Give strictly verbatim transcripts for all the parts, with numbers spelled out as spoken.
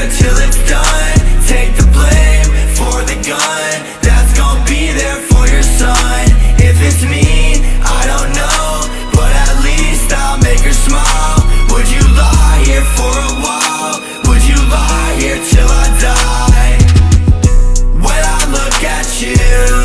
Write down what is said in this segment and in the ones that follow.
there till it's done. Take the blame for the gun that's gon' be there for your son. If it's me, I don't know, but at least I'll make her smile. Would you lie here for a while? Would you lie here till I die? When I look at you,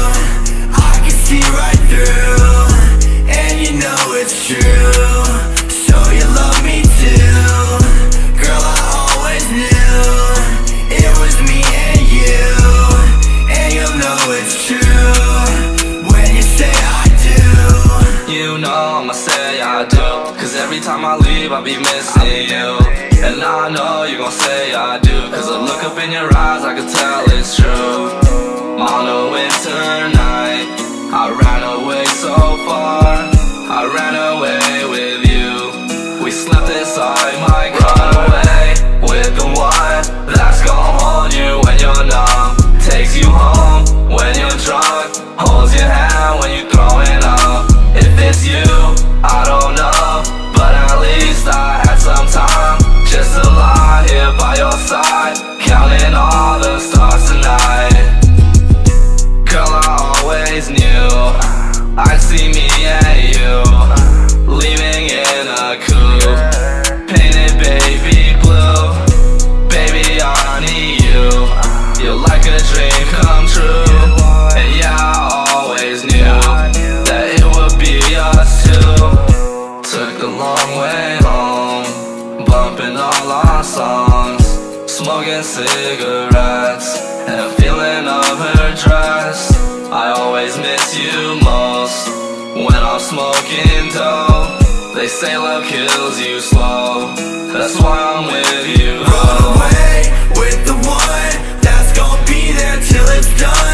I can see right through, and you know it's true. So you love me too, girl, I always knew it was me and you, and you'll know it's true when you say I do. You know I'ma say I do, cause every time I leave I be missing you. And I know you gon' say I do, cause the look up in your eyes I can tell it's true. On a winter night, I ran away so far, I ran away with you. We slept inside my car. Run away with the one that's gon' hold you when you're numb, takes you home when you're drunk, holds your hand when you're throwing up. If it's you, I don't know, but at least I had some time just to lie here by your side, counting all the stars tonight. Girl, I always knew I'd see me and you leaving in a coupe, painted baby blue. Baby, I need you, you're like a dream come true. And yeah, I always knew that it would be us two. Took the long way home, bumping all our songs, smoking cigarettes and feeling of her dress. I always miss you most when I'm smoking dope. They say love kills you slow, that's why I'm with you. Run away with the one that's gon' be there till it's done.